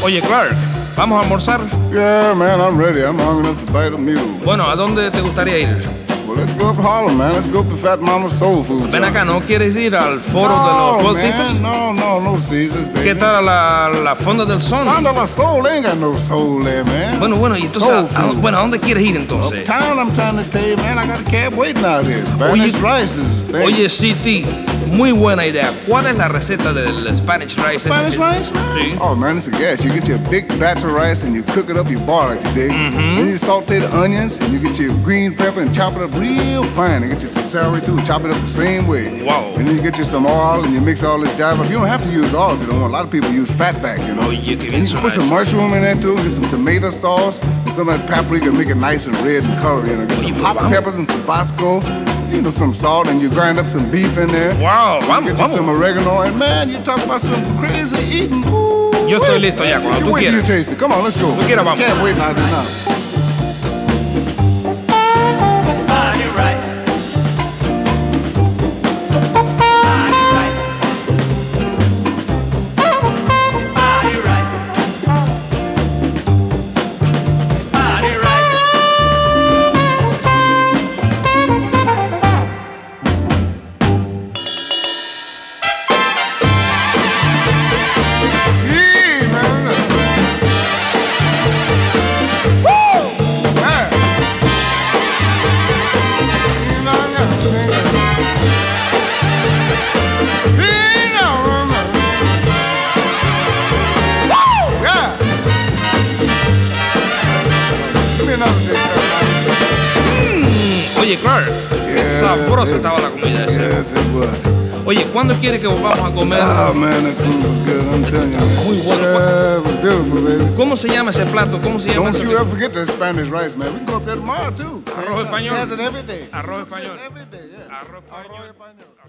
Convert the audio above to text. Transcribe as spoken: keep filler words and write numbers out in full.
Oye, Clark, ¿vamos a almorzar? Yeah, man, I'm ready. I'm hungry enough to bite a mule. Bueno, ¿a dónde te gustaría ir? Well, let's go up Harlem, man. Let's go up to Fat Mama's Soul Food. Ven acá, ¿no quieres ir al foro no, de los Twelve man, Caesars? No, no, no Caesars, baby. ¿Qué tal la, la Fonda del Sol? Fonda la Soul, they ain't got no soul there, man. Bueno, bueno, y entonces, Soul ¿a, a, food. bueno, ¿a dónde quieres ir entonces? Uptown, I'm trying to tell you, man, I got a cab waiting out here. Spanish Oye- rice is thing. Oye, City, muy buena idea. ¿Cuál es la receta del Spanish rice? Spanish Es- rice, man? Sí. Oh, man, it's a gas. You get your big batch of rice and you cook it up, you boil it, you dig? Mm-hmm. Then you saute the onions and you get your green pepper and chop it up real fine. And get you some celery too, chop it up the same way. Wow. And then you get you some oil and you mix all this jive up. You don't have to use oil if you don't want. A lot of people use fatback, you know. Oye, qué bien And you suena put some eso. mushroom in there too, get some tomato sauce and some of that paprika to make it nice and red and color, you know. Get Oye, some pues hot vamos. peppers and Tabasco, you know, some salt, and you grind up some beef in there. Wow, vamos, Get you some vamos. oregano, and man, you talk about some crazy eating. Ooh, Yo estoy wait. listo ya, cuando You tú wait till you quieras. taste it. Come on, let's go. Tú quieras, vamos. Can't wait now. now. Body right. Body right. Body right. Body right. Yeah, man. Woo! Yeah. You know, yeah. You know, man. Woo! Yeah. Give me another dish, man. Oye, Clark, qué Yeah, sabrosa baby. estaba la comida esa. Yes, it was. Oye, ¿cuándo quieres que volvamos a comer? Oh, man, that food was good. I'm telling you. Man. Muy bueno. Yeah, it was beautiful, baby. ¿Cómo se llama ese plato? ¿Cómo se llama Don't ese you ever forget that Spanish rice, man. We can go up there tomorrow, too. Arroz español. She has it every day. Arroz español. Every day, yeah. Arroz español. español.